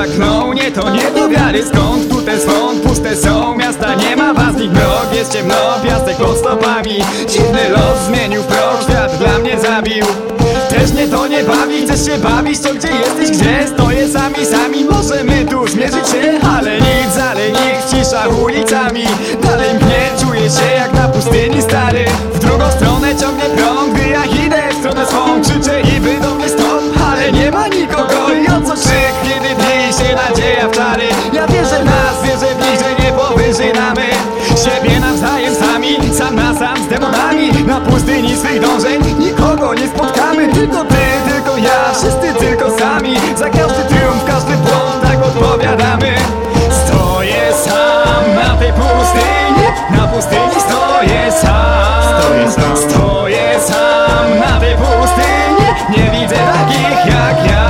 klną. Nie, to nie do wiary, skąd tu ten swąd? Puste są miasta, nie ma was, nikt mrok, jest ciemno, piasek pod stopami. Dziwny los zmienił w proch, świat dla mnie zabił. Też mnie to nie bawi, chcesz się bawić, to gdzie jesteś, gdzie stoję sami? Możemy tu zmierzyć się, ale nic, cisza ulicami. Dalej mnie, czuję się jak na pustyni stary. W drugą stronę ciągnie prąd, gdy ja idę w stronę swą. Krzyczę i wy do mnie stąd, ale nie ma nikogo. I o co krzyk, kiedy dni się nadzieja w czary? Ja wierzę w nas, wierzę w nich, że nie powyżynamy siebie nawzajem sami, sam na sam z demonami. Na pustyni swych dążeń nikogo nie spotkamy. Tylko ty, tylko ja, wszyscy tylko sami. Za każdy triumf, każdy błąd tak odpowiadamy. Stoję sam na tej pustyni, na pustyni stoję sam. Stoję sam na tej pustyni, nie widzę takich jak ja.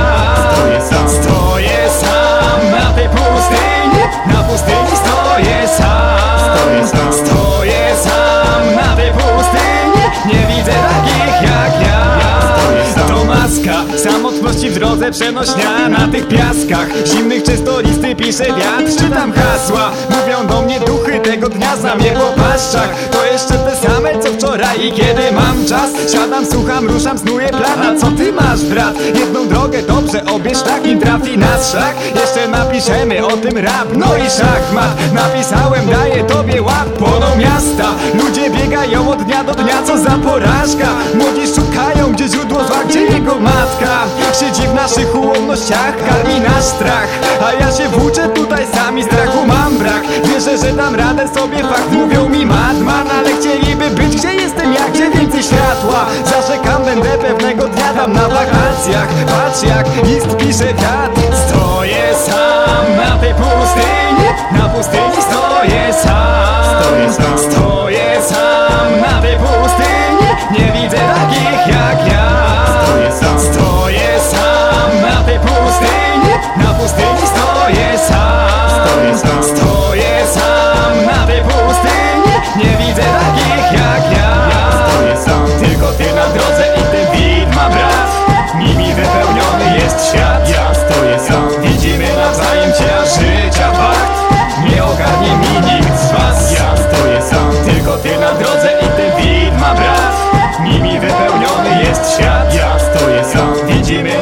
Stoję sam na tej pustyni, na pustyni stoję sam. Stoję sam na tej pustyni, nie widzę takich jak ja. To maska samotności w drodze przenośnia na tych piaskach zimnych, czysto listy pisze wiatr. Czytam hasła, mówią do mnie duchy tego dnia, znam je po paszczach. To jeszcze te same co wczoraj i kiedy mam czas siadam, słucham, ruszam, snuję plan. A co ty masz, brat? Jedną drogę dobrze obierz, tak nim trafi nas szlak. Jeszcze napiszemy o tym rap, no i szachmat. Napisałem, daję tobie łap. Płoną miasta, ludzie biegają od dnia do dnia, co za porażka. Młodzi szukają, gdzie źródło zła, gdzie jego matka. Siedzi w naszych ułomnościach, karmi nasz strach. A ja się włóczę tutaj sami, strachu mam brak. Wierzę, że dam radę sobie, fakt mówią mi madman. Ale chcieliby być, gdzie jestem ja, gdzie więcej światła. Zaczekam, będę pewnego dnia tam na wakacjach. Patrz jak list pisze wiatr. Stoję sam na tej pustyni, na pustyni stoję sam. Stoję sam na tej pustyni, nie widzę takich jak ja. Stoję sam na tej pustyni, na pustyni stoję sam. Stoję sam na tej pustyni, nie widzę takich jak ja. Tylko ty na drodze i ten widma brat, nimi wypełniony jest świat. Ja stoję sam, widzimy nawzajem cię, a życia fakt nie ogarnie mi nikt z was. Ja stoję sam, tylko ty na drodze i ten widma brat, nimi wypełniony jest świat. Ja stoję sam, widzimy